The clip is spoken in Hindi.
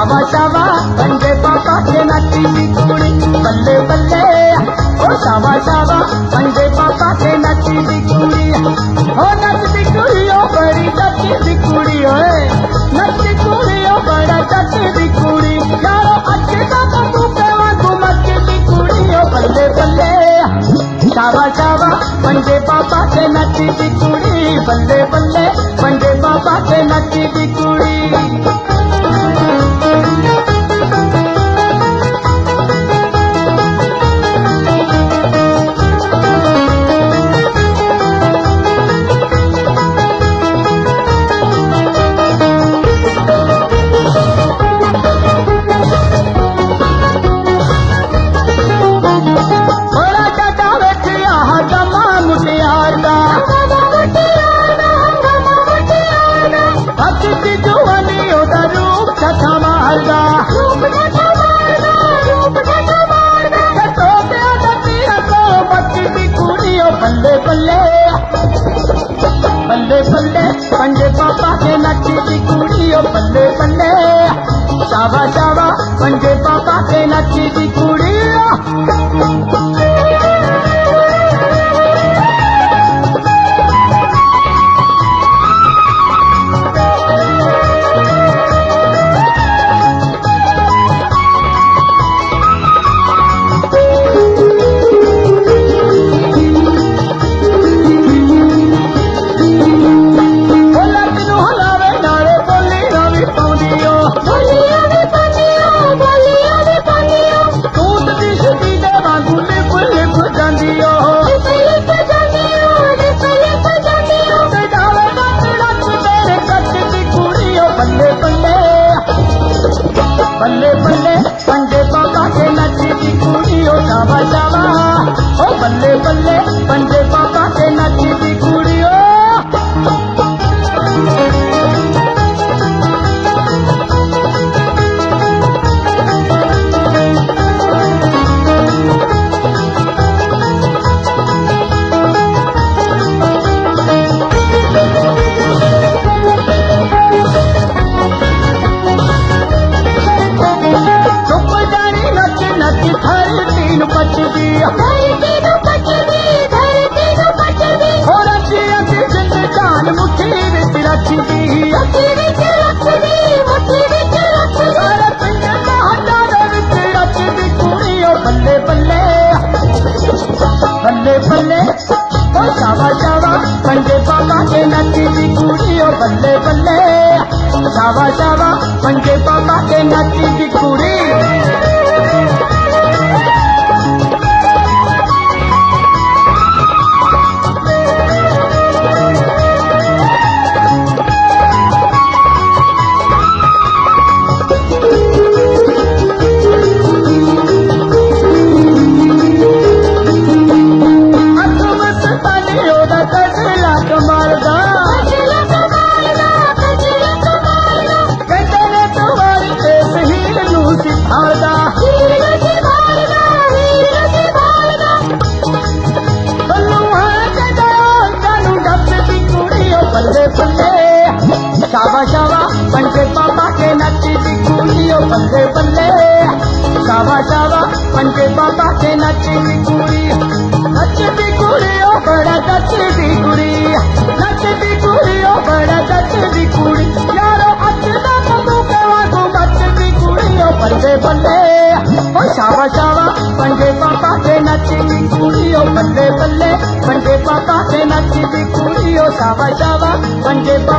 शावा शावा पंजे पापा के नची दी कुड़ी बल्ले बल्ले ओ शावा शावा पंजे पापा के नची दी कुड़ी ओ नचती कुड़ी ओ बड़ी नची दी कुड़ी ओए नचती कुड़ी ओ बड़ा नची दी कुड़ी यारो अच्छे का तू केवा तू मची दी कुड़ी ओ बल्ले बल्ले शावा शावा पंजे पापा के नची दी कुड़ी बल्ले बल्ले पंजे पापा के नची दी कुड़ी बल्ले बल्ले पंजे पापा के नची दी कुड़ी ओ बल्ले बल्ले शावा शावा पंजे पापा के नची दी कुड़ी बल्ले बल्ले पंजे पापा के नची दी कुड़ी ओ शावा शावा ओ बल्ले बल्ले पंजे पापा के नची दी कुड़ी ओ बल्ले बल्ले ओ शावा शावा पंजे पापा के नची दी कुड़ी ओ बल्ले बल्ले शावा शावा पंजे पापा के नची दी कुड़ी शावा शावा पंजे पापा के नची दी कुड़ी ओ बल्ले बल्ले शावा शावा पंजे पापा के नची दी कुड़ी नचती कुड़ी ओ बड़ा नचती कुड़ी नचती कुड़ी ओ बड़ा नचती कुड़ी यारो अच्छदा तू केवा तू मचती कुड़ी ओ बल्ले बल्ले ओ शावा शावा पंजे पापा के नची दी कुड़ी ओ बल्ले बल्ले पंजे पापा के नची दी कुड़ी ओ शावा शावा पंजे